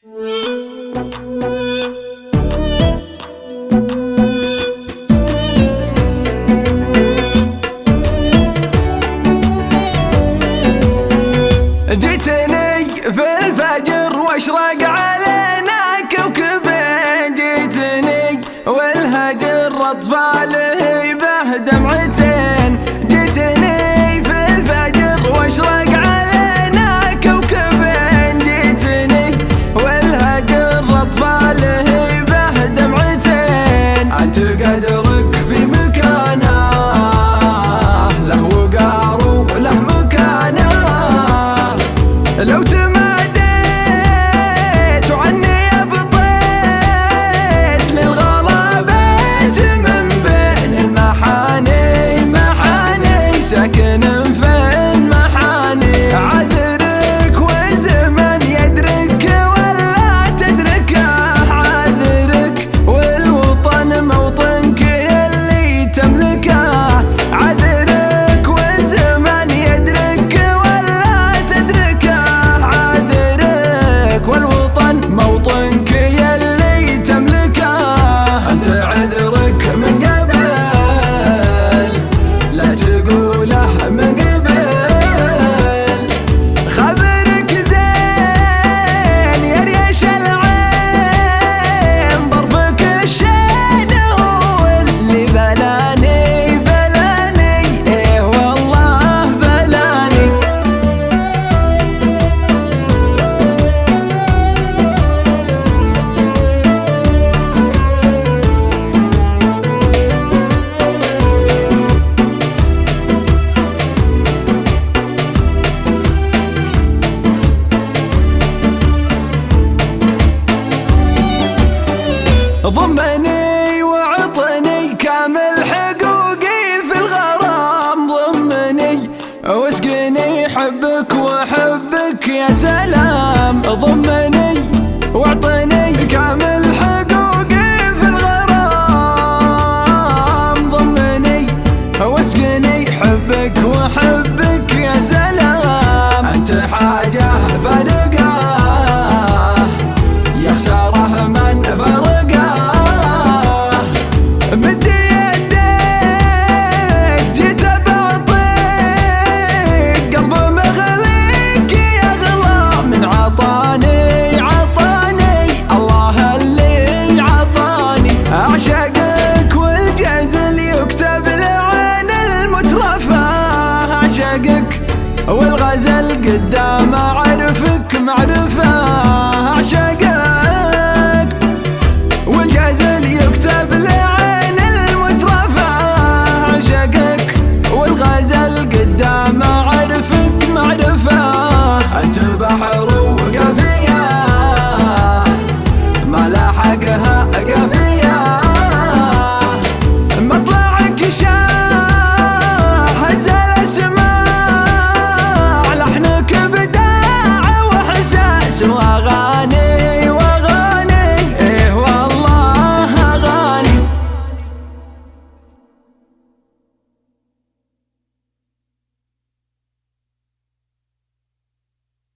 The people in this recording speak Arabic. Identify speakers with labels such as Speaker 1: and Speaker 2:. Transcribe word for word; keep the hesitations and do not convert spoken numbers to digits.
Speaker 1: جيتني في الفجر واشرق علينا كوكب، جيتني والهجر اطفاله به دمعتين، جيتني في الفجر واشرق علينا كوكب، جيتني والهجر اطفاله به دمعتين. انت قدرك في مكانه له وقار وله مكانه، لو تماديت وعني ابطيت للغرابات من بين المحاني، محاني ساكن في المحاني. عذرك والزمن يدرك ولا تدركه، عذرك والوطن موطنك اللي تملكه، عذرك والزمن يدرك ولا تدركه، عذرك والوطن موطنك يلي تملكه. انت عذرك من قبل لا تقوله من قبل، خبرك زين يا ريش العين، ظرفك الشين هو اللي بلاني بلاني، ايه والله بلاني. ضمني وعطني كامل حقوقي في الغرام، ضمني واسقني حبك وحبك يا سلام، ضمني واعطني كامل حقوقي في الغرام، ضمني واسقني حبك وحبك يا سلام. انت حاجة فارقة يا خسارة من فرقه، مد يديك جيت بعطيك، قلب مغليك يغلى من عطاني، عطاني الله اللي عطاني. اعشقك والجزل يكتب لعين المترفة، اعشقك والغزل قدام اعرفك معرفة.